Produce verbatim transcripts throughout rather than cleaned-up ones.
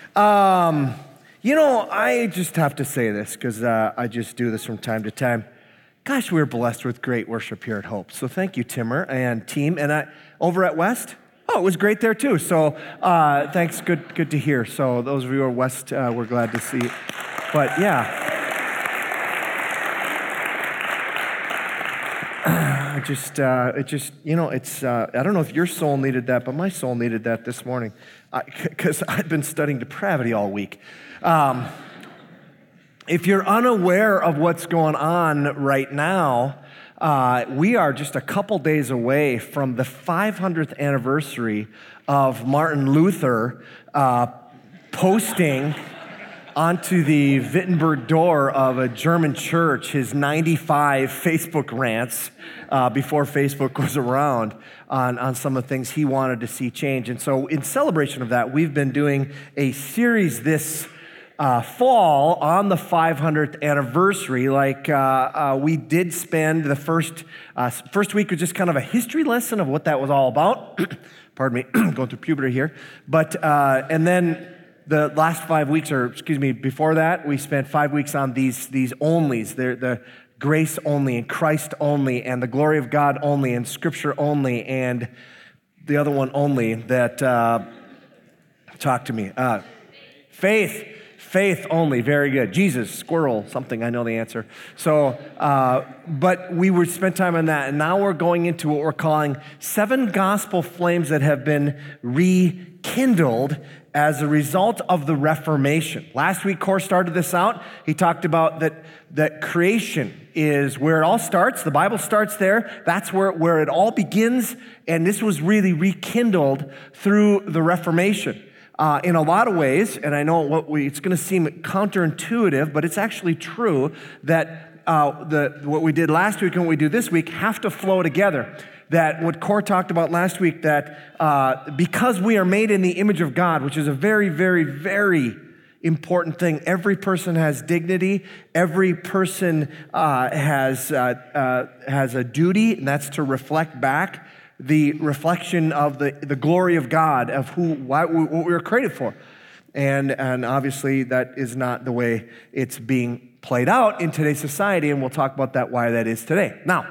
Um, you know, I just have to say this because uh, I just do this from time to time. Gosh, we're blessed with great worship here at Hope. So thank you, Timmer and team. And I, over at West, oh, it was great there too. So uh, thanks, good good to hear. So those of you who are West, uh, we're glad to see. But yeah. I just, uh, it just, you know, it's, uh, I don't know if your soul needed that, but my soul needed that this morning because I've been studying depravity all week. Um, if you're unaware of what's going on right now, uh, we are just a couple days away from the five hundredth anniversary of Martin Luther uh, posting onto the Wittenberg door of a German church his ninety-five Facebook rants uh, before Facebook was around on, on some of the things he wanted to see change. And so in celebration of that, we've been doing a series this uh, fall on the five hundredth anniversary. Like uh, uh, we did spend the first, uh, first week was just kind of a history lesson of what that was all about. Pardon me, going through puberty here. But, uh, and then the last five weeks, or excuse me, before that, we spent five weeks on these these onlys. They're the grace only, and Christ only, and the glory of God only, and Scripture only, and the other one only that, uh, talk to me, uh, faith, faith only, very good. Jesus, squirrel, something, I know the answer. So, uh, but we were spent time on that, and now we're going into what we're calling seven gospel flames that have been rekindled as a result of the Reformation. Last week, Core started this out. He talked about that, that creation is where it all starts. The Bible starts there. That's where, where it all begins. And this was really rekindled through the Reformation. Uh, in a lot of ways, and I know what we, it's going to seem counterintuitive, but it's actually true that uh, the what we did last week and what we do this week have to flow together. That what Core talked about last week, that uh, because we are made in the image of God, which is a very, very, very important thing. Every person has dignity. Every person uh, has uh, uh, has a duty, and that's to reflect back the reflection of the, the glory of God, of who why, what we were created for. And, and obviously, that is not the way it's being played out in today's society, and we'll talk about that, why that is today. Now,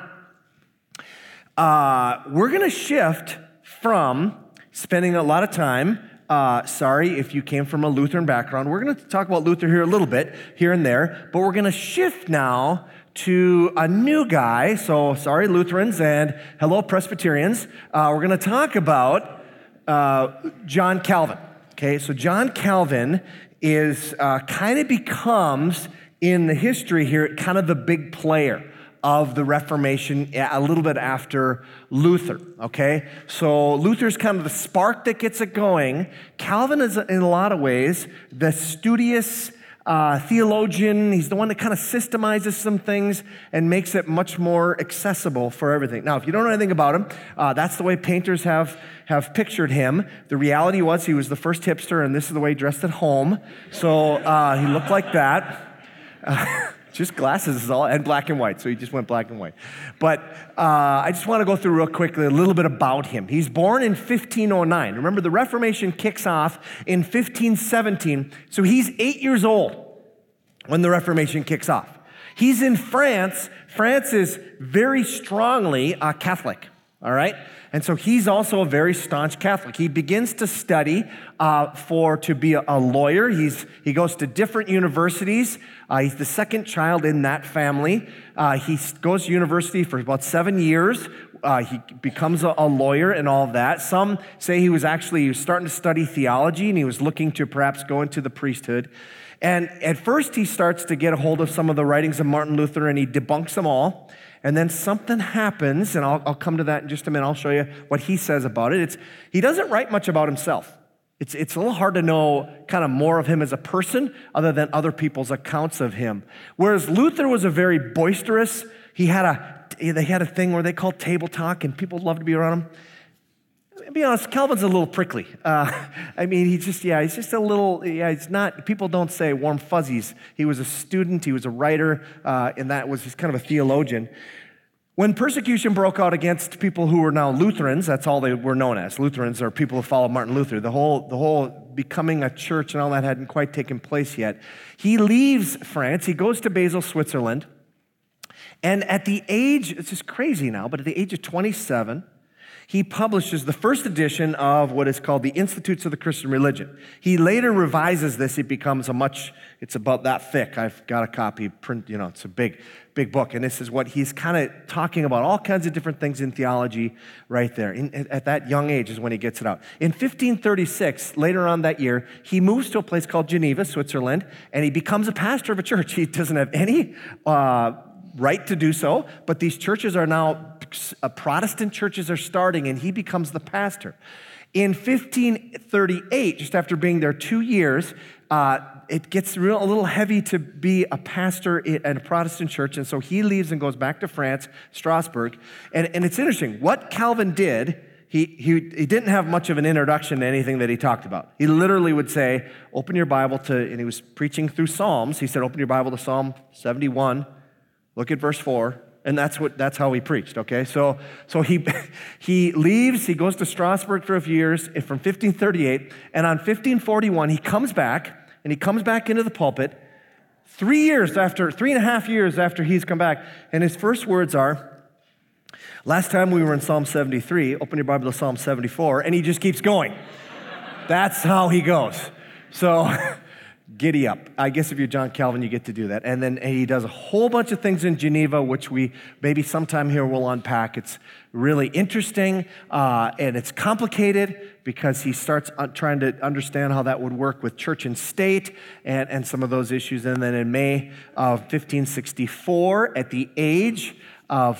Uh, we're going to shift from spending a lot of time, uh, sorry if you came from a Lutheran background, we're going to talk about Luther here a little bit, here and there, but we're going to shift now to a new guy, so sorry Lutherans and hello Presbyterians, uh, we're going to talk about uh, John Calvin. Okay, so John Calvin is uh, kind of becomes, in the history here, kind of the big player of the Reformation a little bit after Luther, okay? So Luther's kind of the spark that gets it going. Calvin is, in a lot of ways, the studious uh, theologian. He's the one that kind of systemizes some things and makes it much more accessible for everything. Now, if you don't know anything about him, uh, that's the way painters have, have pictured him. The reality was he was the first hipster, and this is the way he dressed at home. So uh, he looked like that. Uh, Just glasses is all, and black and white, so he just went black and white. But uh, I just want to go through real quickly a little bit about him. He's born in fifteen oh nine. Remember, the Reformation kicks off in fifteen seventeen, so he's eight years old when the Reformation kicks off. He's in France. France is very strongly uh, Catholic, all right? And so he's also a very staunch Catholic. He begins to study uh, for to be a, a lawyer. He's he goes to different universities. Uh, he's the second child in that family. Uh, he goes to university for about seven years. Uh, he becomes a, a lawyer and all of that. Some say he was actually he was starting to study theology, and he was looking to perhaps go into the priesthood. And at first, he starts to get a hold of some of the writings of Martin Luther, and he debunks them all. And then something happens, and I'll, I'll come to that in just a minute. I'll show you what he says about it. It's he doesn't write much about himself. It's, it's a little hard to know kind of more of him as a person other than other people's accounts of him. Whereas Luther was a very boisterous, he had a, they had a thing where they called table talk, and people loved to be around him. To be honest, Calvin's a little prickly. Uh, I mean, he's just, yeah, he's just a little, yeah, he's not, people don't say warm fuzzies. He was a student, he was a writer, uh, and that was, he's kind of a theologian. When persecution broke out against people who were now Lutherans, that's all they were known as. Lutherans are people who follow Martin Luther. The whole, the whole becoming a church and all that hadn't quite taken place yet. He leaves France. He goes to Basel, Switzerland. And at the age, it's just crazy now, but at the age of twenty-seven, he publishes the first edition of what is called the Institutes of the Christian Religion. He later revises this. It becomes a much, it's about that thick. I've got a copy, print, you know, it's a big, big book. And this is what he's kind of talking about, all kinds of different things in theology right there. In, at that young age is when he gets it out. In fifteen thirty-six, later on that year, he moves to a place called Geneva, Switzerland, and he becomes a pastor of a church. He doesn't have any uh, right to do so, but these churches are now, uh, Protestant churches are starting, and he becomes the pastor. In fifteen thirty-eight, just after being there two years, uh, it gets real, a little heavy to be a pastor at a Protestant church, and so he leaves and goes back to France, Strasbourg. And, and it's interesting, what Calvin did, he, he, he didn't have much of an introduction to anything that he talked about. He literally would say, open your Bible to, and he was preaching through Psalms. He said, open your Bible to Psalm seventy-one, look at verse four. And that's what that's how he preached, okay? So so he he leaves, he goes to Strasbourg for a few years from fifteen thirty-eight, and on fifteen forty-one, he comes back, and he comes back into the pulpit three years after, three and a half years after he's come back, and his first words are, last time we were in Psalm seventy-three, open your Bible to Psalm seventy-four, and he just keeps going. That's how he goes. So giddy up. I guess if you're John Calvin, you get to do that. And then he does a whole bunch of things in Geneva, which we maybe sometime here we'll unpack. It's really interesting, uh, and it's complicated because he starts trying to understand how that would work with church and state and, and some of those issues. And then in May of fifteen sixty-four, at the age of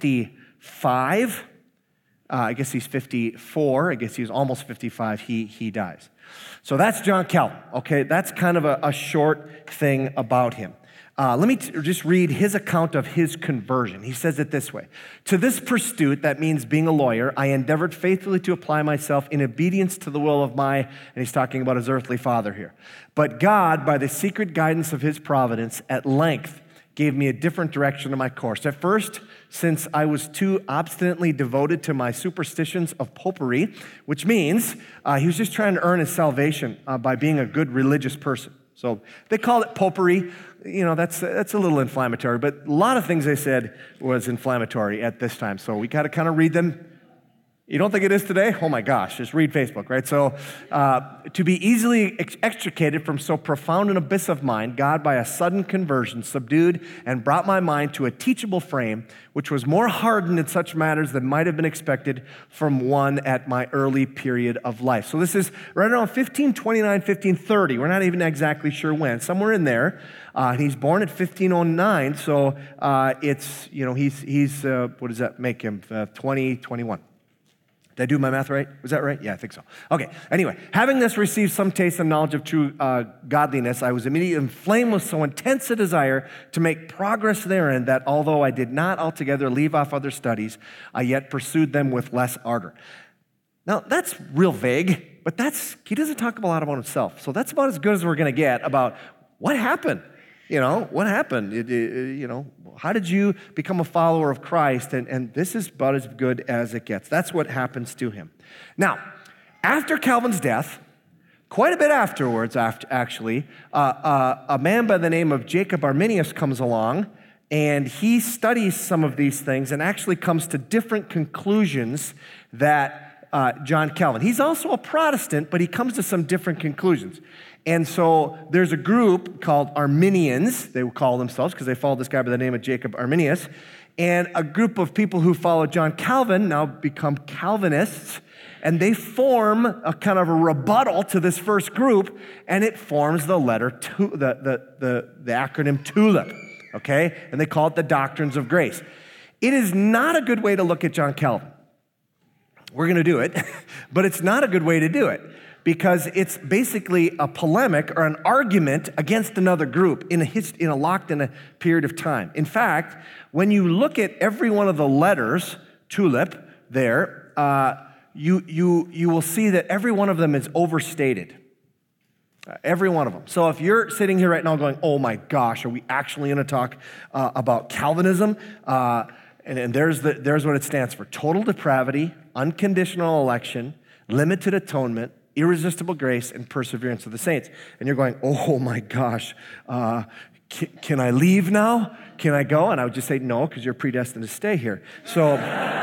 fifty-five, uh, I guess he's fifty-four, I guess he was almost fifty-five, he, he dies. So that's John Calvin, okay? That's kind of a, a short thing about him. Uh, let me t- just read his account of his conversion. He says it this way. To this pursuit, that means being a lawyer, I endeavored faithfully to apply myself in obedience to the will of my, and he's talking about his earthly father here. But God, by the secret guidance of his providence, at length gave me a different direction to my course. At first, since I was too obstinately devoted to my superstitions of popery, which means uh, he was just trying to earn his salvation uh, by being a good religious person. So they call it popery. You know, that's that's a little inflammatory, but a lot of things they said was inflammatory at this time. So we got to kind of read them. You don't think it is today? Oh my gosh, just read Facebook, right? So uh, to be easily ex- extricated from so profound an abyss of mind, God by a sudden conversion subdued and brought my mind to a teachable frame, which was more hardened in such matters than might have been expected from one at my early period of life. So this is right around fifteen twenty-nine, fifteen thirty. We're not even exactly sure when, somewhere in there. Uh, he's born at fifteen oh nine, so uh, it's, you know, he's, he's uh, what does that make him, uh, twenty, twenty-one. Did I do my math right? Was that right? Yeah, I think so. Okay, anyway, having thus received some taste and knowledge of true uh, godliness, I was immediately inflamed with so intense a desire to make progress therein that although I did not altogether leave off other studies, I yet pursued them with less ardor. Now, that's real vague, but that's he doesn't talk a lot about himself. So that's about as good as we're going to get about what happened. You know, what happened? It, it, you know, how did you become a follower of Christ? And, and this is about as good as it gets. That's what happens to him. Now, after Calvin's death, quite a bit afterwards, after, actually, uh, uh, a man by the name of Jacob Arminius comes along, and he studies some of these things and actually comes to different conclusions that uh, John Calvin. He's also a Protestant, but he comes to some different conclusions. And so there's a group called Arminians, they would call themselves, because they followed this guy by the name of Jacob Arminius, and a group of people who follow John Calvin now become Calvinists, and they form a kind of a rebuttal to this first group, and it forms the letter, to, the, the, the, the acronym TULIP, okay? And they call it the Doctrines of Grace. It is not a good way to look at John Calvin. We're going to do it, but it's not a good way to do it, because it's basically a polemic or an argument against another group in a, hist- in a locked in a period of time. In fact, when you look at every one of the letters, TULIP, there, uh, you, you, you will see that every one of them is overstated. Uh, every one of them. So if you're sitting here right now going, oh my gosh, are we actually going to talk uh, about Calvinism? Uh, and, and there's, the, there's what it stands for. Total depravity, unconditional election, limited atonement, irresistible grace and perseverance of the saints. And you're going, oh my gosh, uh, can, can I leave now? Can I go? And I would just say, no, because you're predestined to stay here. So,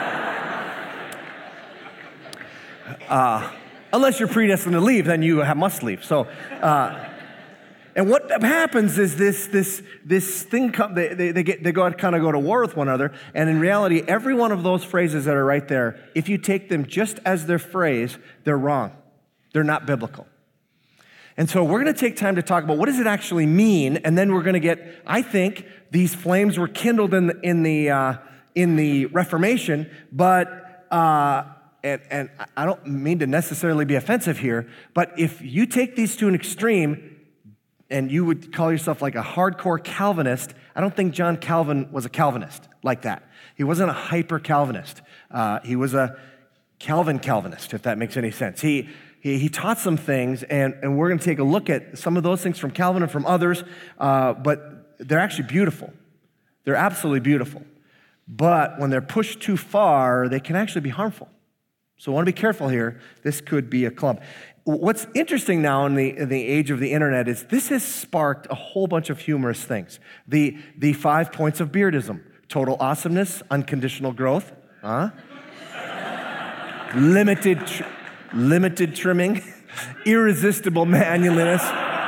uh, unless you're predestined to leave, then you have, must leave. So, uh, and what happens is this this this thing, come, they, they, they, get, they go kind of go to war with one another, and in reality, every one of those phrases that are right there, if you take them just as their phrase, they're wrong. They're not biblical. And so we're going to take time to talk about what does it actually mean, and then we're going to get, I think, these flames were kindled in the, in the, uh, in the Reformation, but, uh, and, and I don't mean to necessarily be offensive here, but if you take these to an extreme, and you would call yourself like a hardcore Calvinist, I don't think John Calvin was a Calvinist like that. He wasn't a hyper-Calvinist. Uh, he was a Calvin Calvinist, if that makes any sense. He He, he taught some things, and, and we're going to take a look at some of those things from Calvin and from others, uh, but they're actually beautiful. They're absolutely beautiful. But when they're pushed too far, they can actually be harmful. So I want to be careful here. This could be a club. What's interesting now in the, in the age of the internet is this has sparked a whole bunch of humorous things. The, the five points of beardism: total awesomeness, unconditional growth, huh? limited... Tr- Limited trimming, irresistible manliness,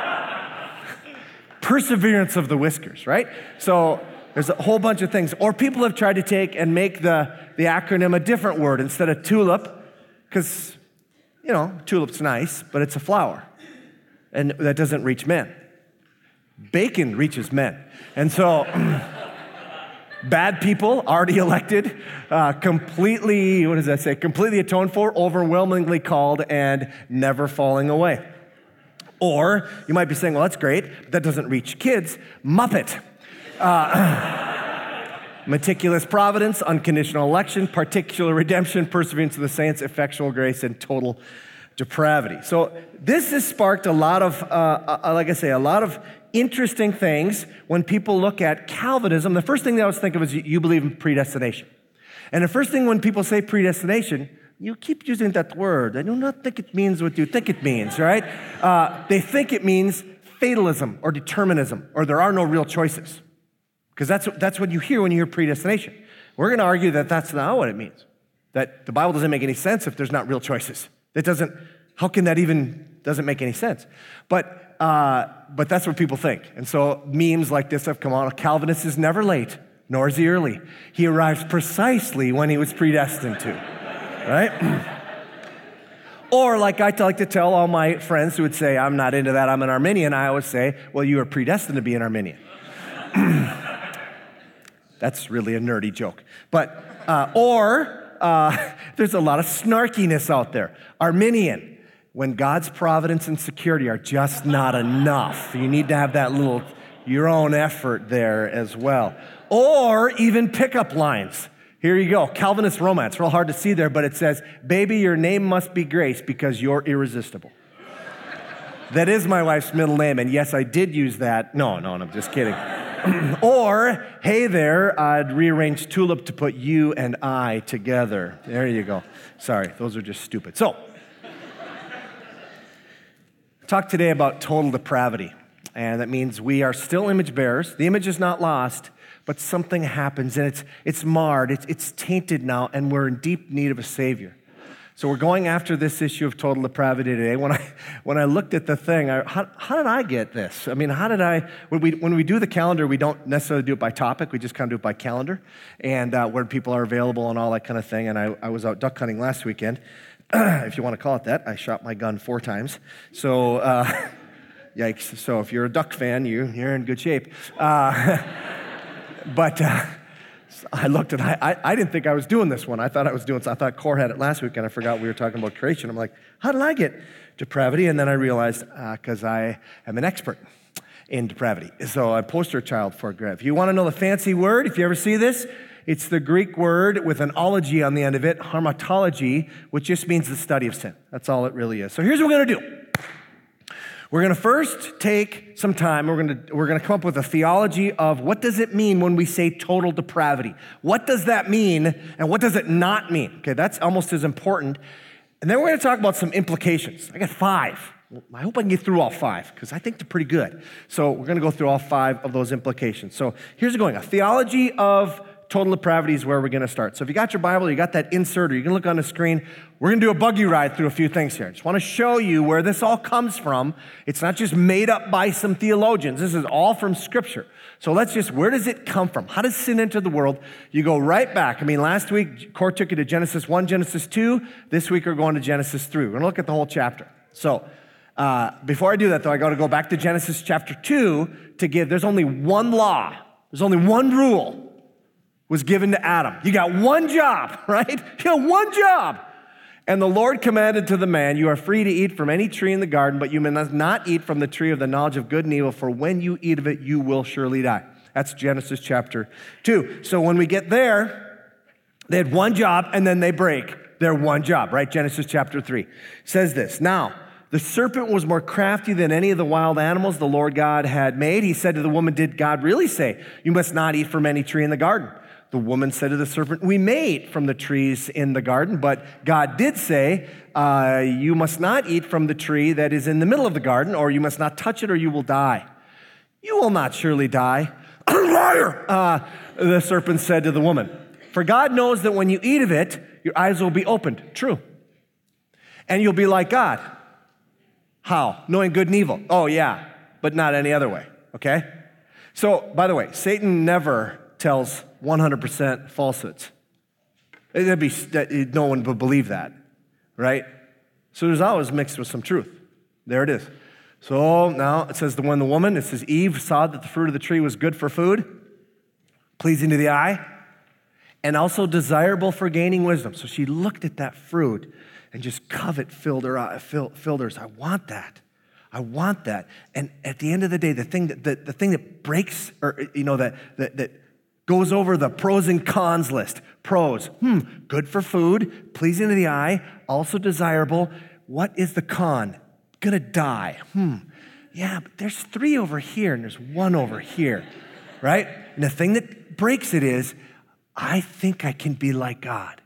perseverance of the whiskers, right? So there's a whole bunch of things. Or people have tried to take and make the, the acronym a different word instead of tulip, because, you know, tulip's nice, but it's a flower, and that doesn't reach men. Bacon reaches men. And so... Bad people, already elected, uh, completely, what does that say? Completely atoned for, overwhelmingly called, and never falling away. Or you might be saying, well, that's great, but that doesn't reach kids. Muppet. Uh, meticulous providence, unconditional election, particular redemption, perseverance of the saints, effectual grace, and total depravity. So this has sparked a lot of, uh, uh, like I say, a lot of interesting things when people look at Calvinism. The first thing they always think of is you, you believe in predestination. And the first thing when people say predestination, you keep using that word. I do not think it means what you think it means, right? Uh, they think it means fatalism or determinism, or there are no real choices. Because that's, that's what you hear when you hear predestination. We're going to argue that that's not what it means. That the Bible doesn't make any sense if there's not real choices. It doesn't, how can that even, doesn't make any sense? But Uh, but that's what people think. And so memes like this have come on. A Calvinist is never late, nor is he early. He arrives precisely when he was predestined to, right? Or like I like to tell all my friends who would say, I'm not into that, I'm an Arminian, I always say, well, you are predestined to be an Arminian. That's really a nerdy joke. But, uh, or uh, there's a lot of snarkiness out there. Arminian. When God's providence and security are just not enough. You need to have that little, your own effort there as well. Or even pickup lines. Here you go, Calvinist romance. Real hard to see there, but it says, baby, your name must be Grace because you're irresistible. That is my wife's middle name, and yes, I did use that. No, no, no, I'm just kidding. Or, hey there, I'd rearrange tulip to put you and I together. There you go. Sorry, those are just stupid. So, talk today about total depravity, and that means we are still image bearers. The image is not lost, but something happens, and it's it's marred, it's, it's tainted now, and we're in deep need of a Savior. So we're going after this issue of total depravity today. When I when I looked at the thing, I, how, how did I get this? I mean, how did I, when we when we do the calendar, we don't necessarily do it by topic, we just kind of do it by calendar, and uh, where people are available and all that kind of thing, and I, I was out duck hunting last weekend, if you want to call it that. I shot my gun four times. So, uh, yikes. So if you're a duck fan, you, you're in good shape. Uh, but uh, I looked and I, I, I didn't think I was doing this one. I thought I was doing, I thought Core had it last week and I forgot we were talking about creation. I'm like, how did I get depravity? And then I realized, because uh, I am an expert in depravity. So I poster child for it. If you want to know the fancy word, if you ever see this, it's the Greek word with an ology on the end of it, hamartology, which just means the study of sin. That's all it really is. So here's what we're going to do. We're going to first take some time. We're going to we're going to come up with a theology of what does it mean when we say total depravity? What does that mean, and what does it not mean? Okay, that's almost as important. And then we're going to talk about some implications. I got five. I hope I can get through all five because I think they're pretty good. So we're going to go through all five of those implications. So here's going. A theology of total depravity is where we're going to start. So if you got your Bible, you got that insert, or you can look on the screen, we're going to do a buggy ride through a few things here. I just want to show you where this all comes from. It's not just made up by some theologians. This is all from Scripture. So let's just, where does it come from? How does sin enter the world? You go right back. I mean, last week, Court took you to Genesis one, Genesis two. This week, we're going to Genesis three. We're going to look at the whole chapter. So uh, before I do that, though, I got to go back to Genesis chapter two to give, there's only one law. There's only one rule was given to Adam. You got one job, right? You got one job. And the Lord commanded to the man, you are free to eat from any tree in the garden, but you must not eat from the tree of the knowledge of good and evil, for when you eat of it, you will surely die. That's Genesis chapter two. So when we get there, they had one job, and then they break their one job, right? Genesis chapter three. It says this, now, the serpent was more crafty than any of the wild animals the Lord God had made. He said to the woman, did God really say, you must not eat from any tree in the garden? The woman said to the serpent, we may eat from the trees in the garden, but God did say, uh, you must not eat from the tree that is in the middle of the garden, or you must not touch it, or you will die. You will not surely die. Liar! Uh, the serpent said to the woman, for God knows that when you eat of it, your eyes will be opened. True. And you'll be like God. How? Knowing good and evil. Oh, yeah, but not any other way, okay? So, by the way, Satan never tells one hundred percent falsehoods. It'd be, no one would believe that, right? So there's always mixed with some truth. There it is. So now it says, the when the woman, it says Eve saw that the fruit of the tree was good for food, pleasing to the eye, and also desirable for gaining wisdom. So she looked at that fruit and just covet filled her eye, filled, filled hers. I want that. I want that. And at the end of the day, the thing that the, the thing that breaks, or you know, that that that goes over the pros and cons list. Pros, hmm, good for food, pleasing to the eye, also desirable. What is the con? Gonna die. Hmm, yeah, but there's three over here and there's one over here, right? And the thing that breaks it is, I think I can be like God.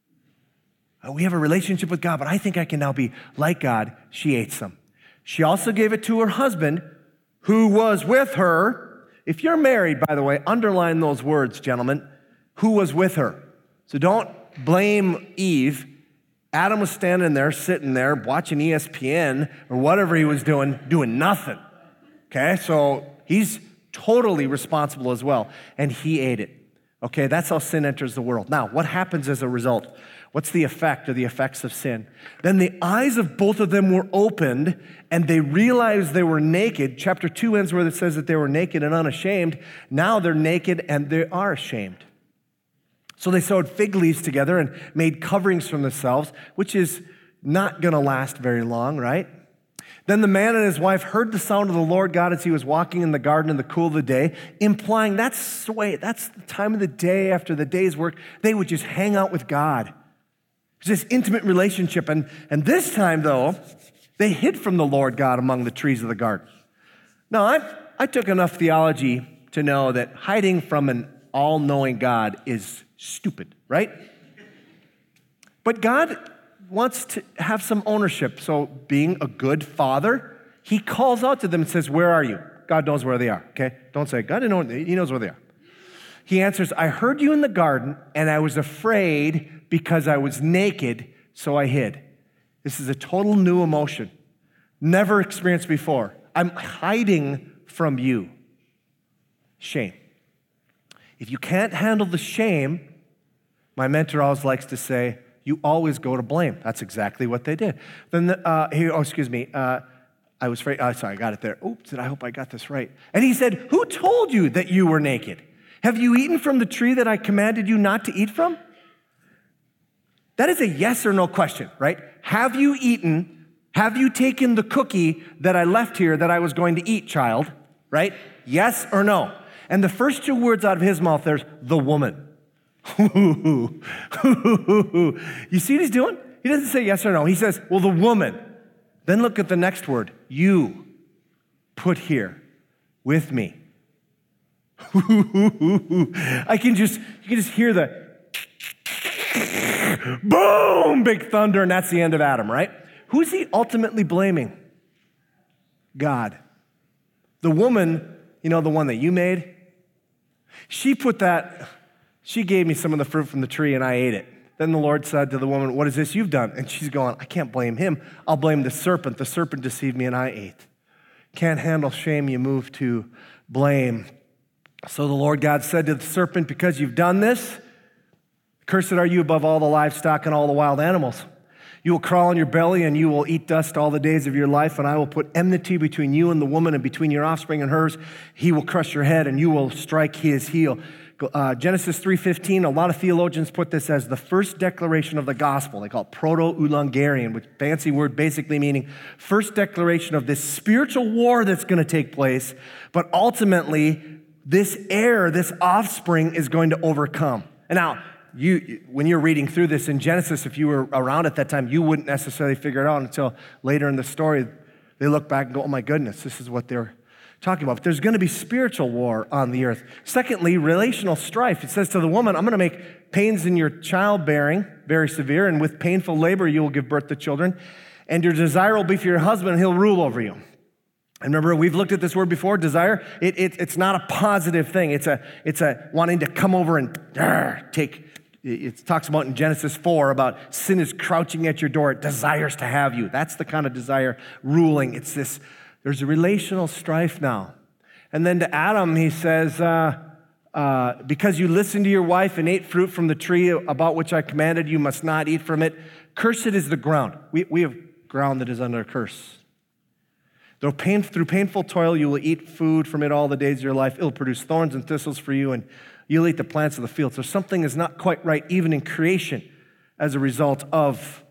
We have a relationship with God, but I think I can now be like God. She ate some. She also gave it to her husband, who was with her. If you're married, by the way, underline those words, gentlemen. Who was with her? So don't blame Eve. Adam was standing there, sitting there, watching E S P N or whatever he was doing, doing nothing. Okay, so he's totally responsible as well, and he ate it. Okay, that's how sin enters the world. Now, what happens as a result? What's the effect or the effects of sin? Then the eyes of both of them were opened, and they realized they were naked. Chapter two ends where it says that they were naked and unashamed. Now they're naked and they are ashamed. So they sewed fig leaves together and made coverings for themselves, which is not going to last very long, right? Then the man and his wife heard the sound of the Lord God as he was walking in the garden in the cool of the day, implying that's the way, that's the time of the day after the day's work. They would just hang out with God. It's this intimate relationship. And, and this time, though, they hid from the Lord God among the trees of the garden. Now, I I took enough theology to know that hiding from an all-knowing God is stupid, right? But God wants to have some ownership. So being a good father, he calls out to them and says, where are you? God knows where they are, okay? Don't say, God didn't know, he knows where they are. He answers, I heard you in the garden, and I was afraid because I was naked, so I hid. This is a total new emotion, never experienced before. I'm hiding from you. Shame. If you can't handle the shame, my mentor always likes to say, you always go to blame. That's exactly what they did. Then, the, uh, he, oh, excuse me, uh, I was afraid, oh, sorry, I got it there. Oops, I hope I got this right. And he said, who told you that you were naked? Have you eaten from the tree that I commanded you not to eat from? That is a yes or no question, right? Have you eaten, have you taken the cookie that I left here that I was going to eat, child? Right? Yes or no? And the first two words out of his mouth, there's the woman. You see what he's doing? He doesn't say yes or no. He says, well, the woman. Then look at the next word. You put here with me. I can just, you can just hear the, boom, big thunder, and that's the end of Adam, right? Who's he ultimately blaming? God. The woman, you know, the one that you made, she put that, she gave me some of the fruit from the tree and I ate it. Then the Lord said to the woman, what is this you've done? And she's going, I can't blame him. I'll blame the serpent. The serpent deceived me and I ate. Can't handle shame, you move to blame. So the Lord God said to the serpent, because you've done this, cursed are you above all the livestock and all the wild animals. You will crawl on your belly and you will eat dust all the days of your life, and I will put enmity between you and the woman and between your offspring and hers. He will crush your head and you will strike his heel. Uh, Genesis three fifteen, a lot of theologians put this as the first declaration of the gospel. They call it proto-evangelion, which fancy word basically meaning first declaration of this spiritual war that's going to take place, but ultimately this heir, this offspring is going to overcome. And now, you, when you're reading through this in Genesis, if you were around at that time, you wouldn't necessarily figure it out until later in the story. They look back and go, oh my goodness, this is what they're talking about. But there's going to be spiritual war on the earth. Secondly, relational strife. It says to the woman, I'm going to make pains in your childbearing very severe, and with painful labor you will give birth to children, and your desire will be for your husband, and he'll rule over you. And remember, we've looked at this word before, desire. It, it, it's not a positive thing. It's a, it's a wanting to come over and uh, take. It talks about in Genesis four about sin is crouching at your door. It desires to have you. That's the kind of desire ruling. It's this, there's a relational strife now. And then to Adam, he says, uh, uh, because you listened to your wife and ate fruit from the tree about which I commanded you must not eat from it, cursed is the ground. We, we have ground that is under a curse. Though pain, through painful toil you will eat food from it all the days of your life. It will produce thorns and thistles for you, and you'll eat the plants of the field. So something is not quite right even in creation as a result of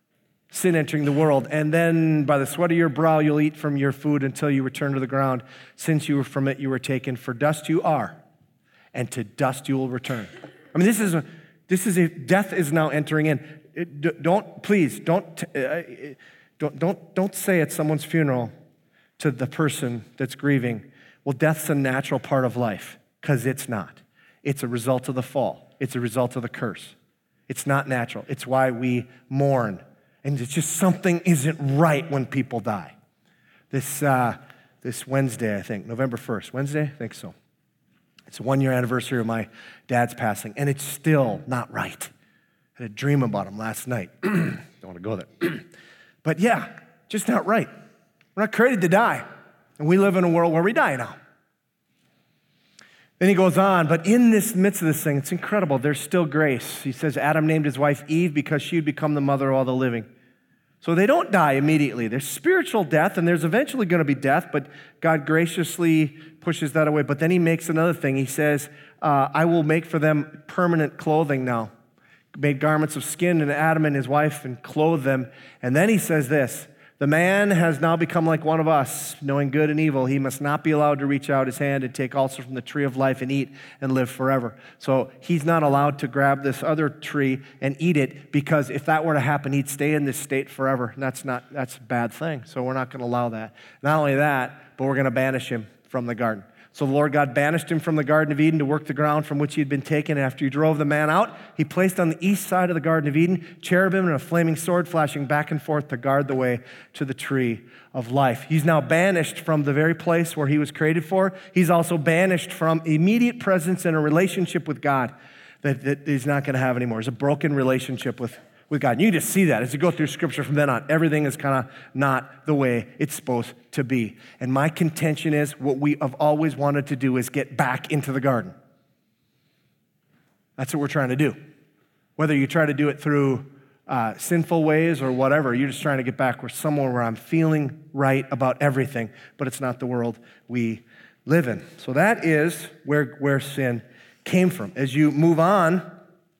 sin entering the world. And then by the sweat of your brow you'll eat from your food until you return to the ground. Since you were from it you were taken. For dust you are, and to dust you will return. I mean, this is a, this is a, death is now entering in. It, don't, please, don't, uh, don't, don't, don't say at someone's funeral to the person that's grieving, well, death's a natural part of life, because it's not. It's a result of the fall. It's a result of the curse. It's not natural. It's why we mourn. And it's just something isn't right when people die. This, uh, this Wednesday, I think, November first. Wednesday? I think so. It's a one-year anniversary of my dad's passing, and it's still not right. I had a dream about him last night. Don't want to go there. But yeah, just not right. We're not created to die. And we live in a world where we die now. Then he goes on, but in this midst of this thing, it's incredible. There's still grace. He says Adam named his wife Eve because she would become the mother of all the living. So they don't die immediately. There's spiritual death, and there's eventually going to be death, but God graciously pushes that away. But then he makes another thing. He says, uh, I will make for them permanent clothing now. Made garments of skin in Adam and his wife and clothed them. And then he says this, the man has now become like one of us, knowing good and evil. He must not be allowed to reach out his hand and take also from the tree of life and eat and live forever. So he's not allowed to grab this other tree and eat it, because if that were to happen, he'd stay in this state forever. And that's not, that's a bad thing. So we're not going to allow that. Not only that, but we're going to banish him from the garden. So the Lord God banished him from the Garden of Eden to work the ground from which he had been taken. After he drove the man out, he placed on the east side of the Garden of Eden cherubim and a flaming sword flashing back and forth to guard the way to the tree of life. He's now banished from the very place where he was created for. He's also banished from immediate presence in a relationship with God that, that he's not going to have anymore. It's a broken relationship with with God. And you just see that as you go through Scripture from then on. Everything is kind of not the way it's supposed to be. And my contention is what we have always wanted to do is get back into the garden. That's what we're trying to do. Whether you try to do it through uh, sinful ways or whatever, you're just trying to get back where somewhere where I'm feeling right about everything, but it's not the world we live in. So that is where, where sin came from. As you move on,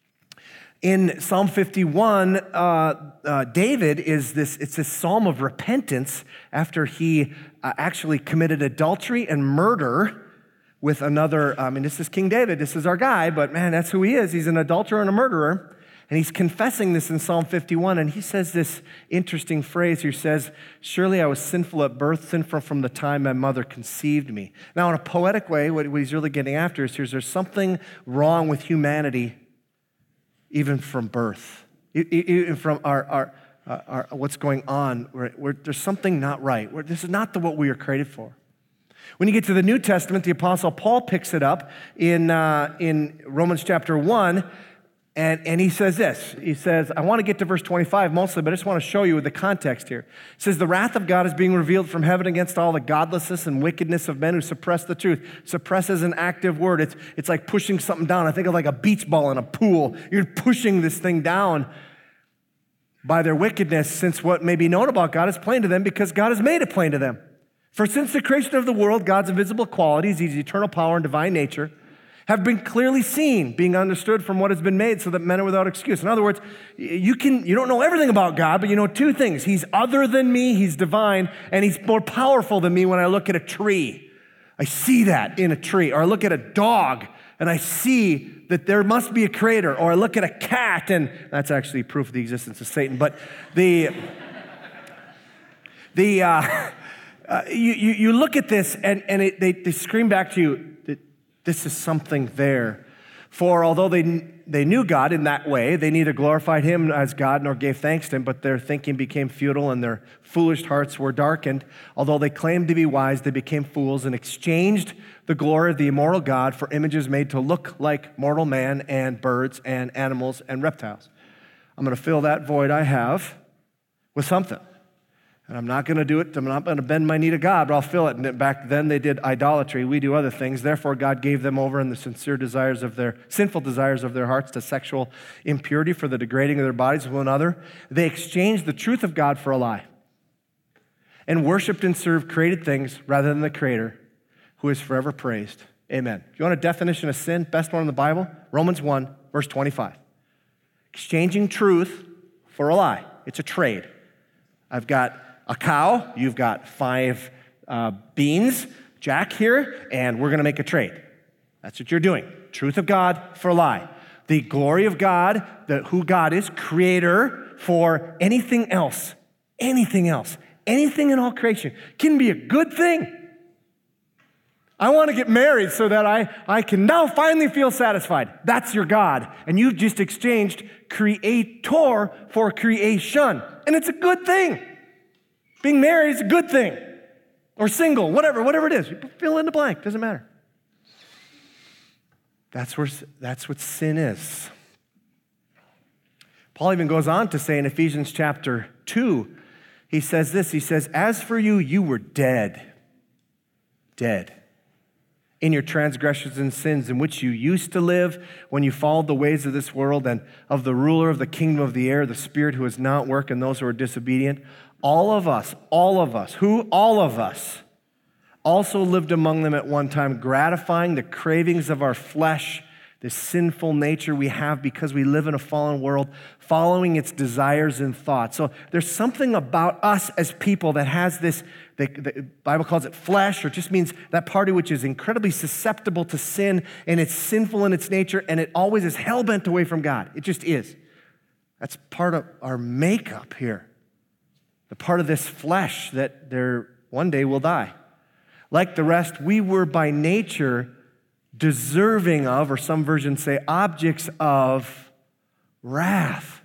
in Psalm fifty-one, uh, uh, David is this, it's this psalm of repentance after he uh, actually committed adultery and murder with another, I mean, this is King David, this is our guy, but man, that's who he is. He's an adulterer and a murderer. And he's confessing this in Psalm fifty-one, and he says this interesting phrase. He says, surely I was sinful at birth, sinful from the time my mother conceived me. Now, in a poetic way, what he's really getting after is here's, there's something wrong with humanity even from birth. Even from our, our, our what's going on, where, where there's something not right. Where this is not the what we are created for. When you get to the New Testament, the Apostle Paul picks it up in, uh, in Romans chapter one, and, and he says this. He says, I want to get to verse twenty-five mostly, but I just want to show you the context here. It says, the wrath of God is being revealed from heaven against all the godlessness and wickedness of men who suppress the truth. Suppress is an active word. It's, it's like pushing something down. I think of like a beach ball in a pool. You're pushing this thing down by their wickedness, since what may be known about God is plain to them because God has made it plain to them. For since the creation of the world, God's invisible qualities, his eternal power and divine nature, have been clearly seen, being understood from what has been made, so that men are without excuse. In other words, you can you don't know everything about God, but you know two things. He's other than me, he's divine, and he's more powerful than me. When I look at a tree, I see that in a tree. Or I look at a dog, and I see that there must be a creator. Or I look at a cat, and that's actually proof of the existence of Satan. But the, the uh, uh, you, you, you look at this, and, and it, they, they scream back to you that this is something there. For although they, they knew God in that way, they neither glorified him as God nor gave thanks to him, but their thinking became futile and their foolish hearts were darkened. Although they claimed to be wise, they became fools and exchanged the glory of the immortal God for images made to look like mortal man and birds and animals and reptiles. I'm going to fill that void I have with something. And I'm not going to do it. I'm not going to bend my knee to God, but I'll fill it. And back then they did idolatry. We do other things. Therefore, God gave them over in the sincere desires of their, sinful desires of their hearts to sexual impurity for the degrading of their bodies with one another. They exchanged the truth of God for a lie and worshiped and served created things rather than the Creator, who is forever praised. Amen. If you want a definition of sin, best one in the Bible, Romans one, verse twenty-five. Exchanging truth for a lie. It's a trade. I've got a cow, you've got five uh, beans, Jack here, and we're going to make a trade. That's what you're doing. Truth of God for a lie. The glory of God, the, who God is, creator for anything else, anything else, anything in all creation can be a good thing. I want to get married so that I, I can now finally feel satisfied. That's your God. And you've just exchanged creator for creation. And it's a good thing. Being married is a good thing. Or single, whatever, whatever it is. You fill in the blank, doesn't matter. That's where that's what sin is. Paul even goes on to say in Ephesians chapter two, he says this, he says, as for you, you were dead. Dead. In your transgressions and sins in which you used to live when you followed the ways of this world and of the ruler of the kingdom of the air, the spirit who is now at work in those who are disobedient. All of us, all of us, who? All of us also lived among them at one time, gratifying the cravings of our flesh, the sinful nature we have because we live in a fallen world, following its desires and thoughts. So there's something about us as people that has this, the, the Bible calls it flesh, or it just means that part which is incredibly susceptible to sin, and it's sinful in its nature, and it always is hell-bent away from God. It just is. That's part of our makeup here. The part of this flesh that there one day will die. Like the rest, we were by nature deserving of, or some versions say, objects of wrath.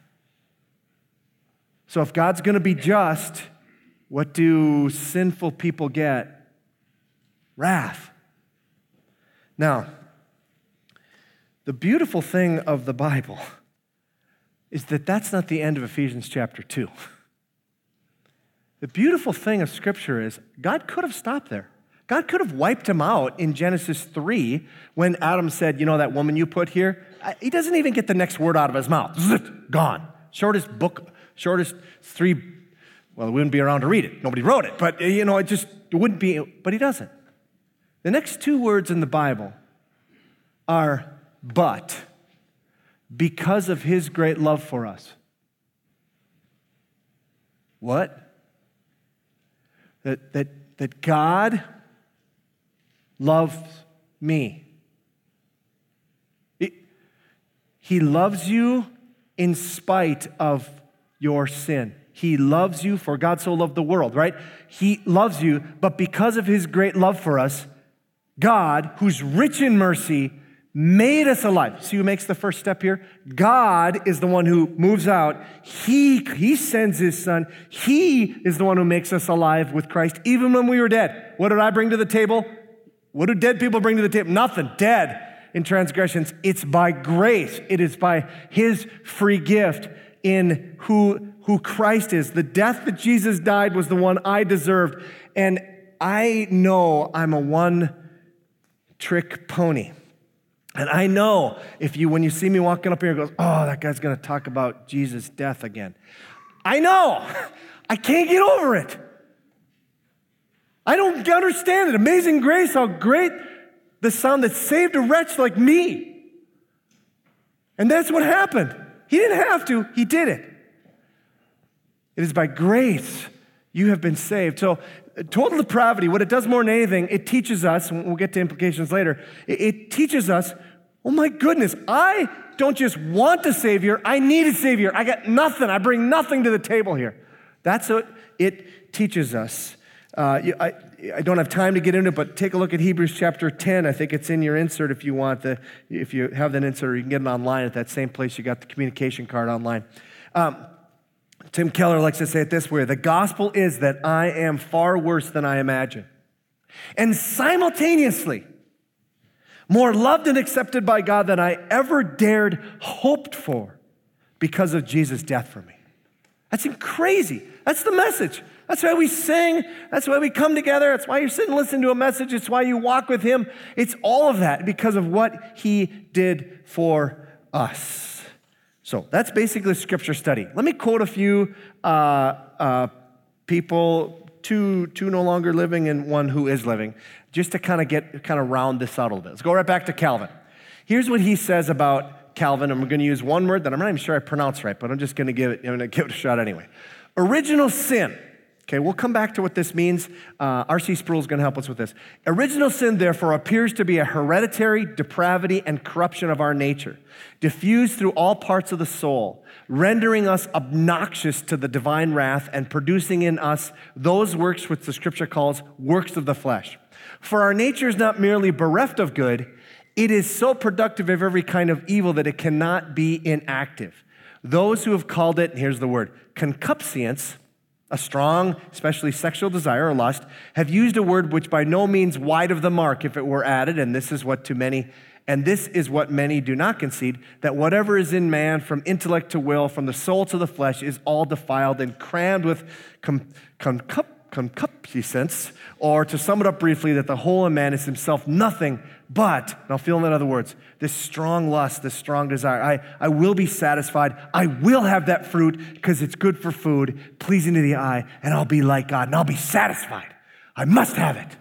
So if God's going to be just, what do sinful people get? Wrath. Now, the beautiful thing of the Bible is that that's not the end of Ephesians chapter two. The beautiful thing of Scripture is God could have stopped there. God could have wiped him out in Genesis three when Adam said, you know, that woman you put here, he doesn't even get the next word out of his mouth. Gone. Shortest book, shortest three, well, it wouldn't be around to read it. Nobody wrote it, but, you know, it just it wouldn't be, but he doesn't. The next two words in the Bible are but, because of his great love for us. What? That, that, that God loves me. It, he loves you in spite of your sin. He loves you, for God so loved the world, right? He loves you, but because of his great love for us, God, who's rich in mercy, made us alive. See who makes the first step here? God is the one who moves out. He, he sends his son. He is the one who makes us alive with Christ, even when we were dead. What did I bring to the table? What do dead people bring to the table? Nothing. Dead in transgressions. It's by grace. It is by his free gift in who, who Christ is. The death that Jesus died was the one I deserved. And I know I'm a one-trick pony. And I know if you, when you see me walking up here and goes, oh, that guy's going to talk about Jesus' death again. I know. I can't get over it. I don't understand it. Amazing grace, how great the sound that saved a wretch like me. And that's what happened. He didn't have to. He did it. It is by grace you have been saved. So total depravity, what it does more than anything, it teaches us, and we'll get to implications later, it, it teaches us, oh my goodness, I don't just want a Savior, I need a Savior. I got nothing. I bring nothing to the table here. That's what it teaches us. Uh, I, I don't have time to get into it, but take a look at Hebrews chapter ten. I think it's in your insert if you want. The, if you have that insert, or you can get it online at that same place you got the communication card online. Um, Tim Keller likes to say it this way: the gospel is that I am far worse than I imagine, and simultaneously more loved and accepted by God than I ever dared hoped for because of Jesus' death for me. That's crazy. That's the message. That's why we sing. That's why we come together. That's why you're sitting and listening to a message. It's why you walk with him. It's all of that because of what he did for us. So that's basically scripture study. Let me quote a few uh, uh, people, two, two no longer living and one who is living, just to kind of get, kind of round this out a little bit. Let's go right back to Calvin. Here's what he says about Calvin, and we're going to use one word that I'm not even sure I pronounce right, but I'm just going to give it, I'm going to give it a shot anyway. Original sin. Okay, we'll come back to what this means. Uh, R C Sproul is going to help us with this. Original sin, therefore, appears to be a hereditary depravity and corruption of our nature, diffused through all parts of the soul, rendering us obnoxious to the divine wrath and producing in us those works which the Scripture calls works of the flesh. For our nature is not merely bereft of good, it is so productive of every kind of evil that it cannot be inactive. Those who have called it, and here's the word, concupiscence, a strong, especially sexual desire or lust, have used a word which by no means wide of the mark if it were added, and this is what to many, and this is what many do not concede, that whatever is in man, from intellect to will, from the soul to the flesh, is all defiled and crammed with com- concup- concupiscence, or to sum it up briefly, that the whole of man is himself nothing but, and I'll fill in that other words, this strong lust, this strong desire. I, I will be satisfied. I will have that fruit because it's good for food, pleasing to the eye, and I'll be like God, and I'll be satisfied. I must have it.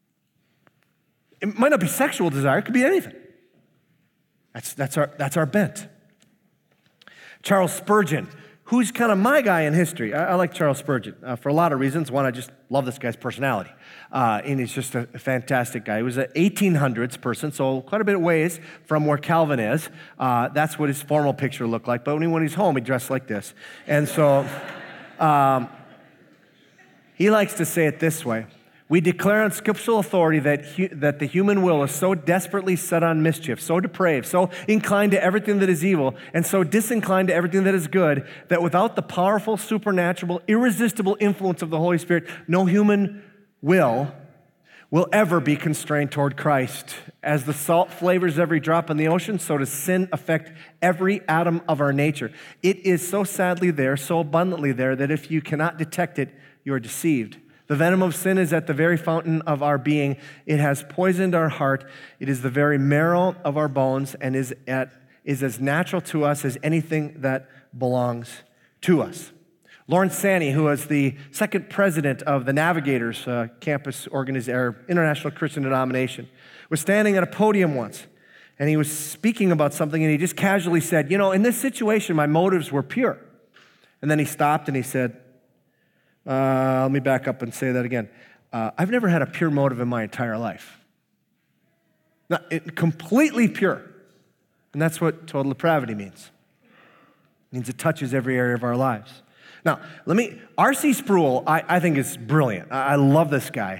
It might not be sexual desire. It could be anything. That's, that's, our, that's our bent. Charles Spurgeon, who's kind of my guy in history. I, I like Charles Spurgeon uh, for a lot of reasons. One, I just love this guy's personality. Uh, and he's just a, a fantastic guy. He was an eighteen hundreds person, so quite a bit of ways from where Calvin is. Uh, that's what his formal picture looked like. But when, he, when he's home, he dressed like this. And so um, he likes to say it this way. We declare on scriptural authority that, hu- that the human will is so desperately set on mischief, so depraved, so inclined to everything that is evil, and so disinclined to everything that is good, that without the powerful, supernatural, irresistible influence of the Holy Spirit, no human will will ever be constrained toward Christ. As the salt flavors every drop in the ocean, so does sin affect every atom of our nature. It is so sadly there, so abundantly there, that if you cannot detect it, you are deceived. The venom of sin is at the very fountain of our being. It has poisoned our heart. It is the very marrow of our bones and is, at, is as natural to us as anything that belongs to us. Lawrence Sanney, who was the second president of the Navigators uh, campus organization, international Christian denomination, was standing at a podium once, and he was speaking about something, and he just casually said, you know, in this situation, my motives were pure. And then he stopped and he said, uh, let me back up and say that again. Uh, I've never had a pure motive in my entire life. Not, it, completely pure. And that's what total depravity means. It means it touches every area of our lives. Now, let me, R C Sproul, I, I think is brilliant. I, I love this guy.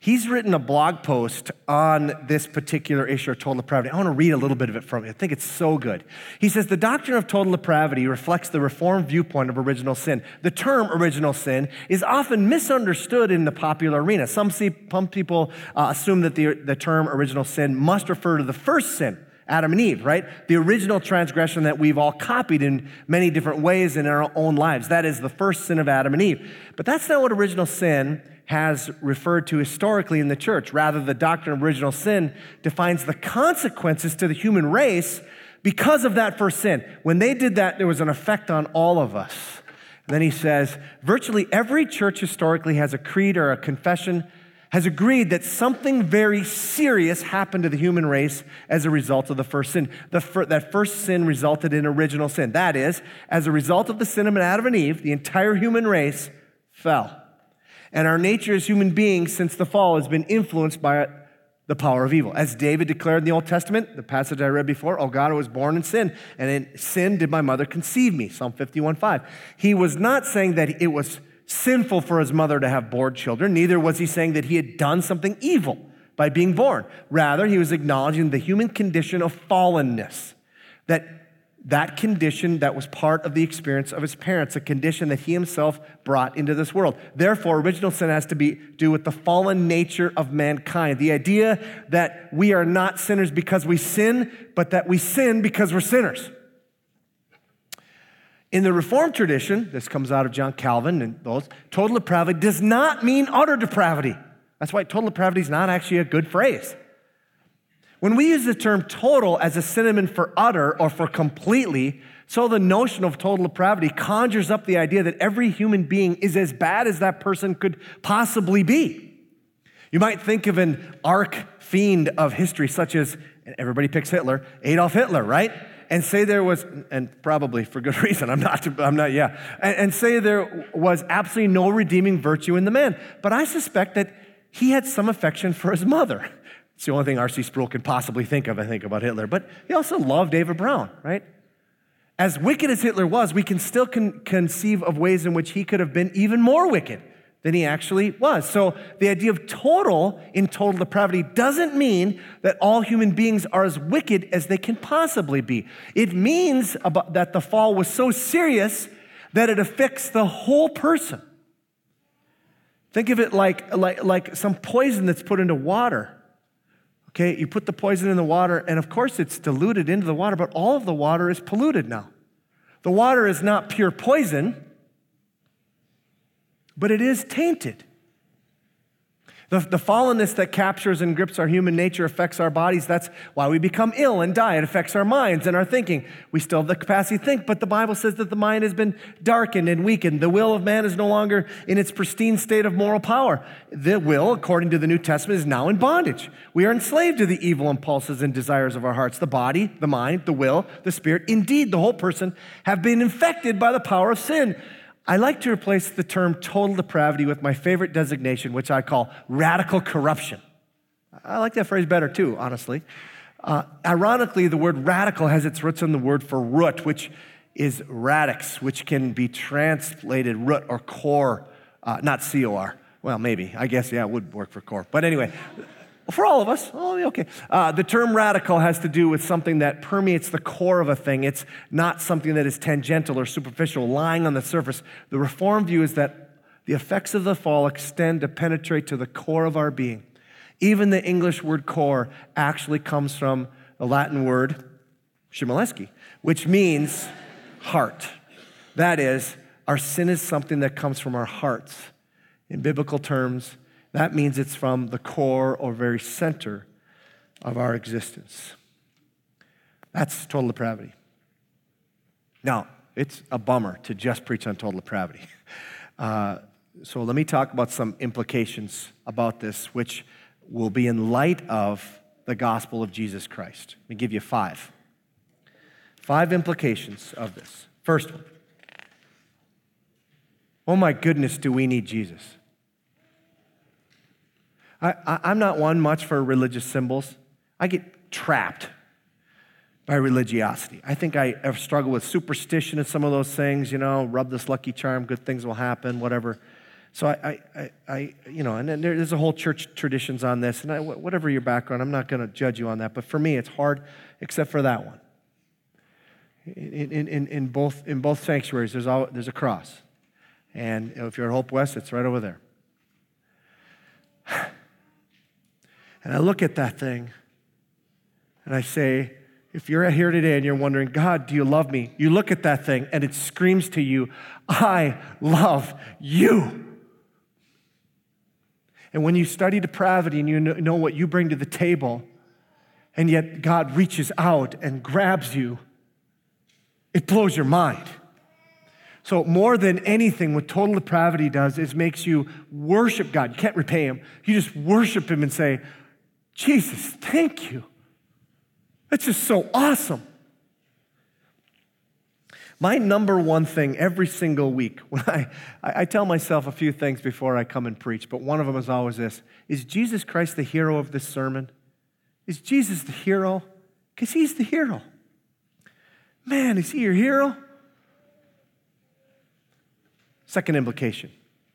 He's written a blog post on this particular issue of total depravity. I want to read a little bit of it from it. I think it's so good. He says, the doctrine of total depravity reflects the Reformed viewpoint of original sin. The term original sin is often misunderstood in the popular arena. Some, see, some people uh, assume that the, the term original sin must refer to the first sin, Adam and Eve, right? The original transgression that we've all copied in many different ways in our own lives. That is the first sin of Adam and Eve. But that's not what original sin has referred to historically in the church. Rather, the doctrine of original sin defines the consequences to the human race because of that first sin. When they did that, there was an effect on all of us. And then he says, virtually every church historically has a creed or a confession, has agreed that something very serious happened to the human race as a result of the first sin. The fir- that first sin resulted in original sin. That is, as a result of the sin of Adam and Eve, the entire human race fell. And our nature as human beings since the fall has been influenced by the power of evil. As David declared in the Old Testament, the passage I read before, oh God, I was born in sin, and in sin did my mother conceive me, Psalm fifty-one five. He was not saying that it was sinful for his mother to have born children, neither was he saying that he had done something evil by being born. Rather, he was acknowledging the human condition of fallenness, that that condition that was part of the experience of his parents, a condition that he himself brought into this world. Therefore, original sin has to be do with the fallen nature of mankind. The idea that we are not sinners because we sin, but that we sin because we're sinners. In the Reformed tradition, this comes out of John Calvin and those, total depravity does not mean utter depravity. That's why total depravity is not actually a good phrase. When we use the term total as a synonym for utter or for completely, so the notion of total depravity conjures up the idea that every human being is as bad as that person could possibly be. You might think of an arch fiend of history, such as, everybody picks Hitler, Adolf Hitler, right? And say there was, and probably for good reason, I'm not, I'm not, yeah, and, and say there was absolutely no redeeming virtue in the man. But I suspect that he had some affection for his mother. It's the only thing R C Sproul can possibly think of, I think, about Hitler. But he also loved David Brown, right? As wicked as Hitler was, we can still con- conceive of ways in which he could have been even more wicked than he actually was. So the idea of total in total depravity doesn't mean that all human beings are as wicked as they can possibly be. It means about, that the fall was so serious that it affects the whole person. Think of it like, like, like some poison that's put into water. Okay, you put the poison in the water, and of course it's diluted into the water, but all of the water is polluted now. The water is not pure poison, but it is tainted. The, the fallenness that captures and grips our human nature affects our bodies. That's why we become ill and die. It affects our minds and our thinking. We still have the capacity to think, but the Bible says that the mind has been darkened and weakened. The will of man is no longer in its pristine state of moral power. The will, according to the New Testament, is now in bondage. We are enslaved to the evil impulses and desires of our hearts. The body, the mind, the will, the spirit, indeed the whole person have been infected by the power of sin. I like to replace the term total depravity with my favorite designation, which I call radical corruption. I like that phrase better too, honestly. Uh, ironically, the word radical has its roots in the word for root, which is radix, which can be translated root or core, uh, not C O R. Well, maybe. I guess, yeah, it would work for core. But anyway, for all of us, oh, okay. Uh, the term radical has to do with something that permeates the core of a thing. It's not something that is tangential or superficial, lying on the surface. The Reformed view is that the effects of the fall extend to penetrate to the core of our being. Even the English word core actually comes from the Latin word shimeleski, which means heart. That is, our sin is something that comes from our hearts. In biblical terms, that means it's from the core or very center of our existence. That's total depravity. Now, it's a bummer to just preach on total depravity. Uh, so let me talk about some implications about this, which will be in light of the gospel of Jesus Christ. Let me give you five. Five implications of this. First one. Oh my goodness, do we need Jesus? I, I, I'm not one much for religious symbols. I get trapped by religiosity. I think I have struggled with superstition and some of those things, you know, rub this lucky charm, good things will happen, whatever. So I, I, I, you know, and then there's a whole church traditions on this, and I, whatever your background, I'm not going to judge you on that. But for me, it's hard, except for that one. In, in, in, in both in both sanctuaries, there's all, there's a cross, and if you're at Hope West, it's right over there. And I look at that thing, and I say, if you're here today and you're wondering, God, do you love me? You look at that thing, and it screams to you, I love you. And when you study depravity and you know what you bring to the table, and yet God reaches out and grabs you, it blows your mind. So more than anything, what total depravity does is makes you worship God. You can't repay him. You just worship him and say, Jesus, thank you. That's just so awesome. My number one thing every single week, when I, I tell myself a few things before I come and preach, but one of them is always this: is Jesus Christ the hero of this sermon? Is Jesus the hero? Because he's the hero. Man, is he your hero? Second implication.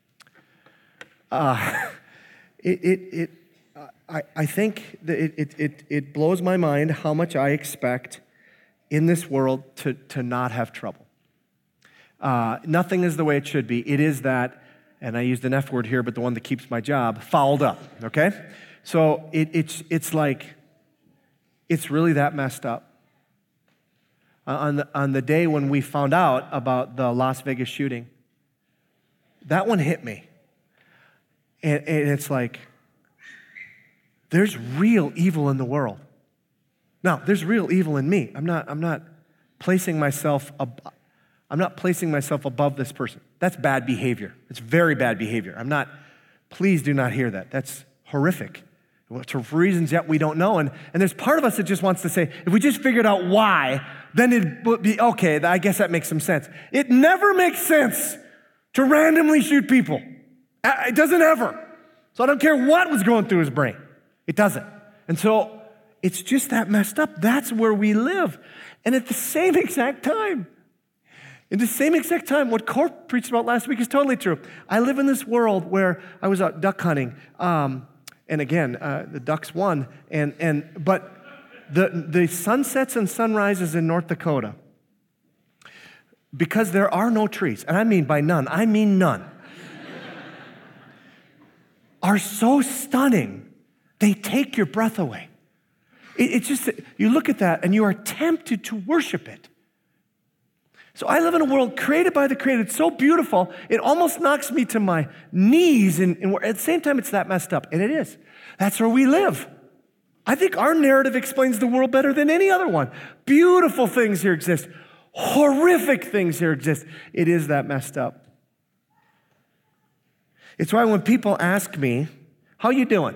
Uh, it, it, it, I, I think that it, it, it, it blows my mind how much I expect in this world to, to not have trouble. Uh, nothing is the way it should be. It is that, and I used an F word here, but the one that keeps my job, fouled up, okay? So it, it's, it's like, it's really that messed up. Uh, on, the, on the day when we found out about the Las Vegas shooting, that one hit me. And, and it's like, there's real evil in the world. Now, there's real evil in me. I'm not, I'm not placing myself ab- I'm not placing myself above this person. That's bad behavior. It's very bad behavior. I'm not, please do not hear that. That's horrific. For reasons yet we don't know. And, and there's part of us that just wants to say, if we just figured out why, then it would be, okay, I guess that makes some sense. It never makes sense to randomly shoot people. It doesn't ever. So I don't care what was going through his brain. It doesn't. And so it's just that messed up. That's where we live. And at the same exact time, in the same exact time, what Court preached about last week is totally true. I live in this world where I was out duck hunting, um, and again, uh, the ducks won, and and but the the sunsets and sunrises in North Dakota, because there are no trees, and I mean by none, I mean none, are so stunning, they take your breath away. It, it's just, you look at that and you are tempted to worship it. So I live in a world created by the Creator. It's so beautiful, it almost knocks me to my knees. And, and at the same time, it's that messed up. And it is. That's where we live. I think our narrative explains the world better than any other one. Beautiful things here exist. Horrific things here exist. It is that messed up. It's why when people ask me, how you doing?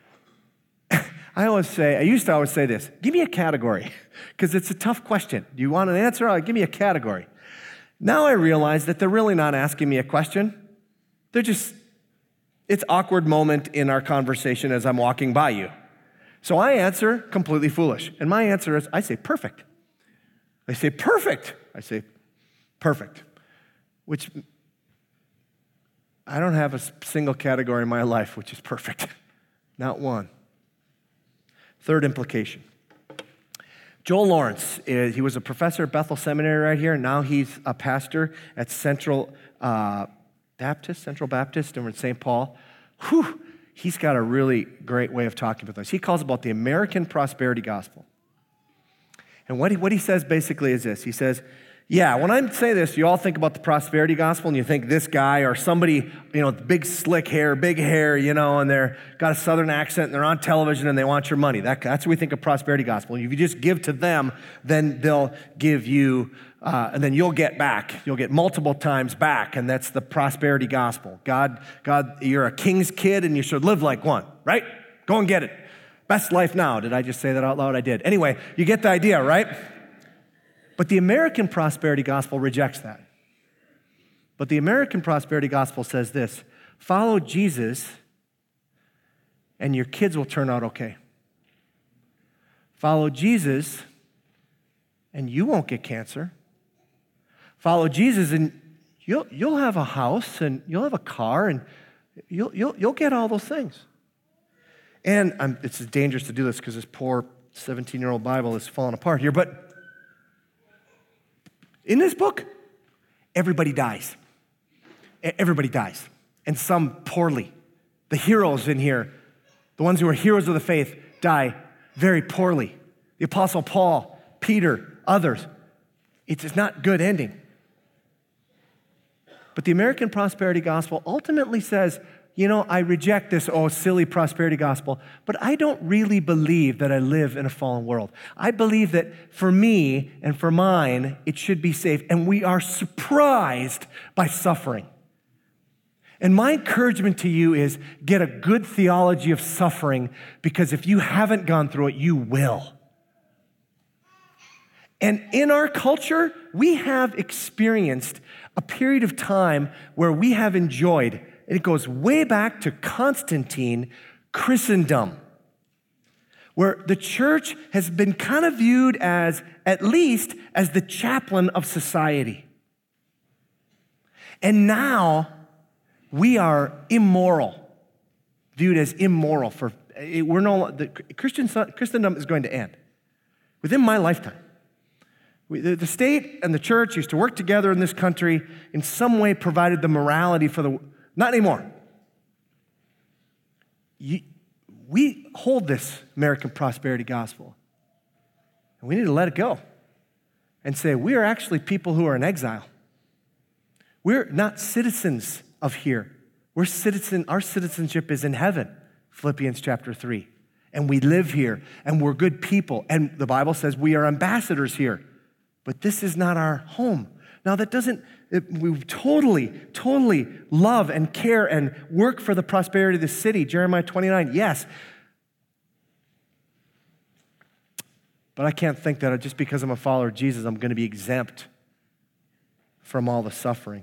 I always say, I used to always say this, give me a category, because it's a tough question. Do you want an answer? I'll give me a category. Now I realize that they're really not asking me a question. They're just, it's an awkward moment in our conversation as I'm walking by you. So I answer completely foolish. And my answer is, I say perfect. They say perfect. I say perfect, which I don't have a single category in my life which is perfect. Not one. Third implication. Joel Lawrence, is, he was a professor at Bethel Seminary right here, and now he's a pastor at Central uh, Baptist, Central Baptist over in Saint Paul. Whew, he's got a really great way of talking with us. He calls it about the American prosperity gospel. And what he, what he says basically is this. He says, yeah, when I say this, you all think about the prosperity gospel and you think this guy or somebody, you know, big slick hair, big hair, you know, and they're got a southern accent and they're on television and they want your money. That, that's what we think of prosperity gospel. If you just give to them, then they'll give you, uh, and then you'll get back. You'll get multiple times back, and that's the prosperity gospel. God, God, you're a king's kid and you should live like one, right? Go and get it. Best life now. Did I just say that out loud? I did. Anyway, you get the idea, right? But the American prosperity gospel rejects that. But the American prosperity gospel says this: follow Jesus and your kids will turn out okay. Follow Jesus and you won't get cancer. Follow Jesus and you'll, you'll have a house and you'll have a car and you'll, you'll, you'll get all those things. And I'm, it's dangerous to do this because this poor seventeen-year-old Bible is falling apart here, but in this book, everybody dies. Everybody dies, and some poorly. The heroes in here, the ones who are heroes of the faith, die very poorly. The Apostle Paul, Peter, others. It's not good ending. But the American prosperity gospel ultimately says, you know, I reject this, oh, silly prosperity gospel, but I don't really believe that I live in a fallen world. I believe that for me and for mine, it should be safe, and we are surprised by suffering. And my encouragement to you is get a good theology of suffering, because if you haven't gone through it, you will. And in our culture, we have experienced a period of time where we have enjoyed, and it goes way back to Constantine, Christendom, where the church has been kind of viewed as, at least, as the chaplain of society. And now we are immoral, viewed as immoral. For we're no the Christian Christendom is going to end within my lifetime. We, the, the state and the church used to work together in this country, in some way provided the morality for the, not anymore. You, we hold this American prosperity gospel, and we need to let it go and say we are actually people who are in exile. We're not citizens of here. We're citizen, our citizenship is in heaven, Philippians chapter three. And we live here, and we're good people. And the Bible says we are ambassadors here. But this is not our home. Now, that doesn't, it, we totally, totally love and care and work for the prosperity of the city. Jeremiah twenty-nine, yes. But I can't think that just because I'm a follower of Jesus, I'm going to be exempt from all the suffering.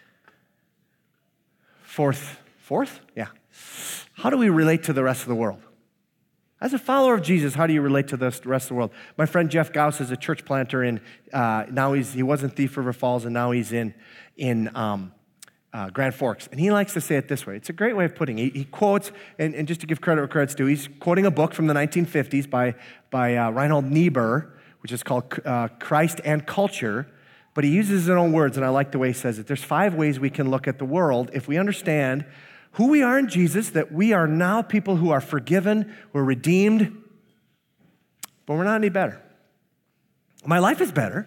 Fourth, fourth? Yeah. How do we relate to the rest of the world? As a follower of Jesus, how do you relate to the rest of the world? My friend Jeff Gauss is a church planter in, uh, now he's, he was in Thief River Falls, and now he's in, in um, uh, Grand Forks. And he likes to say it this way. It's a great way of putting it. He, he quotes, and, and just to give credit where credit's due, he's quoting a book from the nineteen fifties by, by uh, Reinhold Niebuhr, which is called uh, Christ and Culture. But he uses his own words, and I like the way he says it. There's five ways we can look at the world if we understand who we are in Jesus, that we are now people who are forgiven, we're redeemed, but we're not any better. My life is better,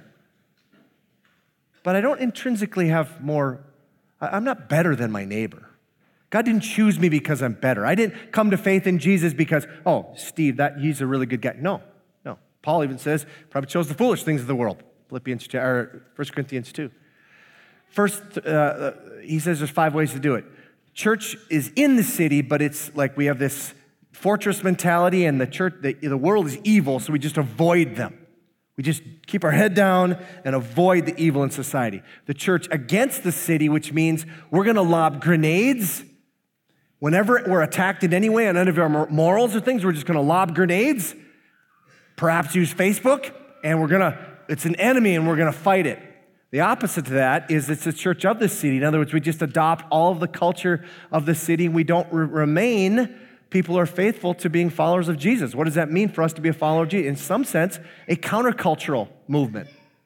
but I don't intrinsically have more, I'm not better than my neighbor. God didn't choose me because I'm better. I didn't come to faith in Jesus because, oh, Steve, that he's a really good guy. No, no. Paul even says, probably chose the foolish things of the world. Philippians, or First Corinthians two. First, uh, he says there's five ways to do it. Church is in the city, but it's like we have this fortress mentality, and the church, the, the world is evil, so we just avoid them. We just keep our head down and avoid the evil in society. The church against the city, which means we're going to lob grenades. Whenever we're attacked in any way on any of our morals or things, we're just going to lob grenades, perhaps use Facebook, and we're going to, it's an enemy, and we're going to fight it. The opposite to that is it's a church of the city. In other words, we just adopt all of the culture of the city. We don't re- remain people who are faithful to being followers of Jesus. What does that mean for us to be a follower of Jesus? In some sense, a countercultural movement.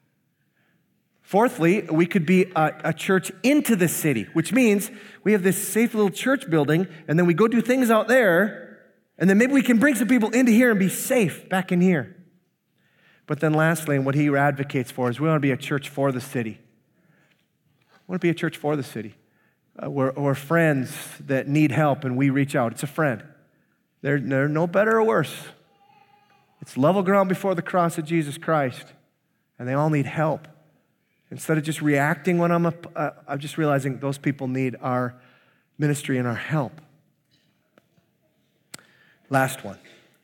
Fourthly, we could be a, a church into the city, which means we have this safe little church building, and then we go do things out there, and then maybe we can bring some people into here and be safe back in here. But then lastly, and what he advocates for is we want to be a church for the city. We want to be a church for the city. Uh, we're, we're friends that need help, and we reach out. It's a friend. They're, they're no better or worse. It's level ground before the cross of Jesus Christ, and they all need help. Instead of just reacting when I'm up, uh, I'm just realizing those people need our ministry and our help. Last one.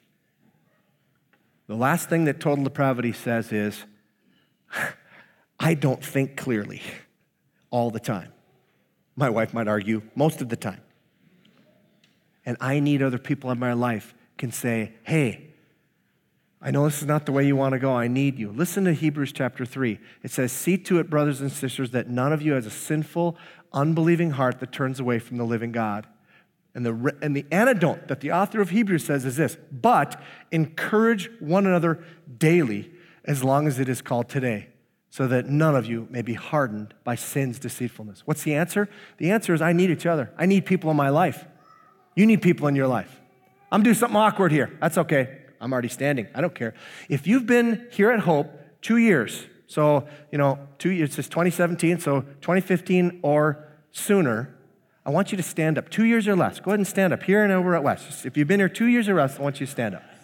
The last thing that total depravity says is, I don't think clearly all the time. My wife might argue most of the time. And I need other people in my life can say, hey, I know this is not the way you want to go. I need you. Listen to Hebrews chapter three. It says, see to it, brothers and sisters, that none of you has a sinful, unbelieving heart that turns away from the living God. And the, and the antidote that the author of Hebrews says is this, but encourage one another daily as long as it is called today, so that none of you may be hardened by sin's deceitfulness. What's the answer? The answer is I need each other. I need people in my life. You need people in your life. I'm doing something awkward here. That's okay. I'm already standing. I don't care. If you've been here at Hope two years, so, you know, two years, it's twenty seventeen, so twenty fifteen or sooner, I want you to stand up. Two years or less. Go ahead and stand up here and over at West. If you've been here two years or less, I want you to stand up.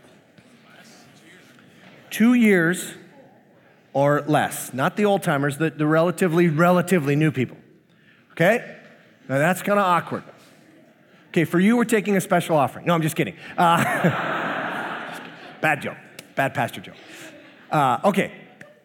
Two years or less. Not the old timers, the, the relatively, relatively new people. Okay? Now that's kind of awkward. Okay, for you, we're taking a special offering. No, I'm just kidding. Uh, Bad joke. Bad pastor joke. Uh, okay.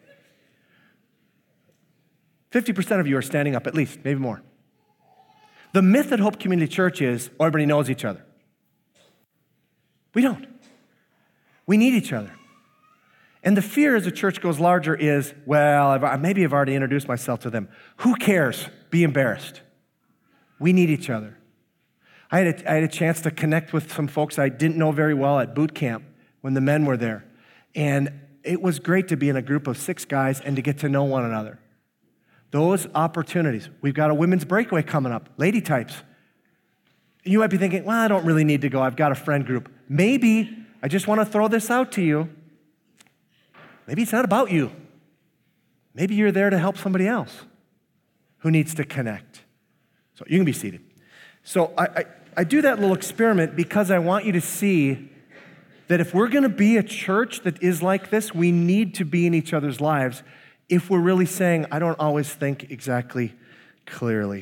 fifty percent of you are standing up, at least, maybe more. The myth at Hope Community Church is everybody knows each other. We don't. We need each other. And the fear as the church goes larger is, well, I've, maybe I've already introduced myself to them. Who cares? Be embarrassed. We need each other. I had a, I had a chance to connect with some folks I didn't know very well at boot camp when the men were there. And it was great to be in a group of six guys and to get to know one another. Those opportunities. We've got a women's breakaway coming up, lady types. You might be thinking, well, I don't really need to go. I've got a friend group. Maybe, I just want to throw this out to you. Maybe it's not about you. Maybe you're there to help somebody else who needs to connect. So you can be seated. So I, I, I do that little experiment because I want you to see that if we're going to be a church that is like this, we need to be in each other's lives if we're really saying, I don't always think exactly clearly.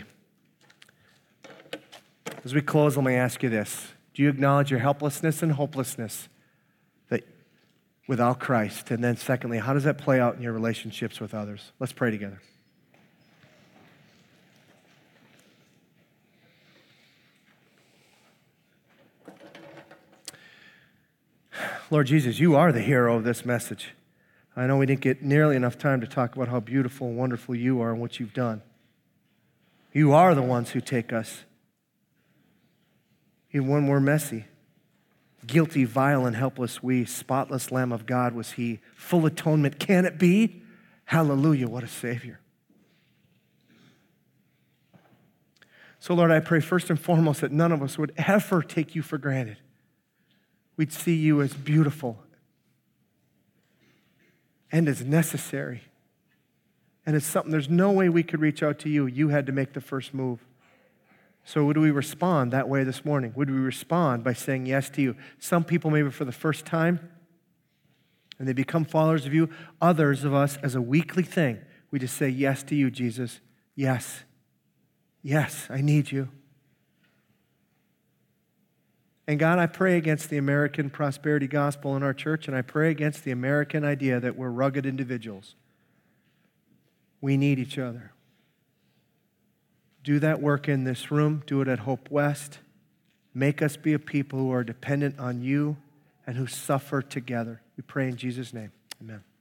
As we close, let me ask you this. Do you acknowledge your helplessness and hopelessness that without Christ? And then secondly, how does that play out in your relationships with others? Let's pray together. Lord Jesus, you are the hero of this message. I know we didn't get nearly enough time to talk about how beautiful and wonderful you are and what you've done. You are the ones who take us. Even when we're messy, guilty, vile, and helpless, we, spotless Lamb of God was he. Full atonement, can it be? Hallelujah, what a Savior. So Lord, I pray first and foremost that none of us would ever take you for granted. We'd see you as beautiful and as necessary. And it's something, there's no way we could reach out to you. You had to make the first move. So would we respond that way this morning? Would we respond by saying yes to you? Some people maybe for the first time, and they become followers of you. Others of us, as a weekly thing, we just say yes to you, Jesus. Yes. Yes, I need you. And God, I pray against the American prosperity gospel in our church, and I pray against the American idea that we're rugged individuals. We need each other. Do that work in this room. Do it at Hope West. Make us be a people who are dependent on you and who suffer together. We pray in Jesus' name. Amen.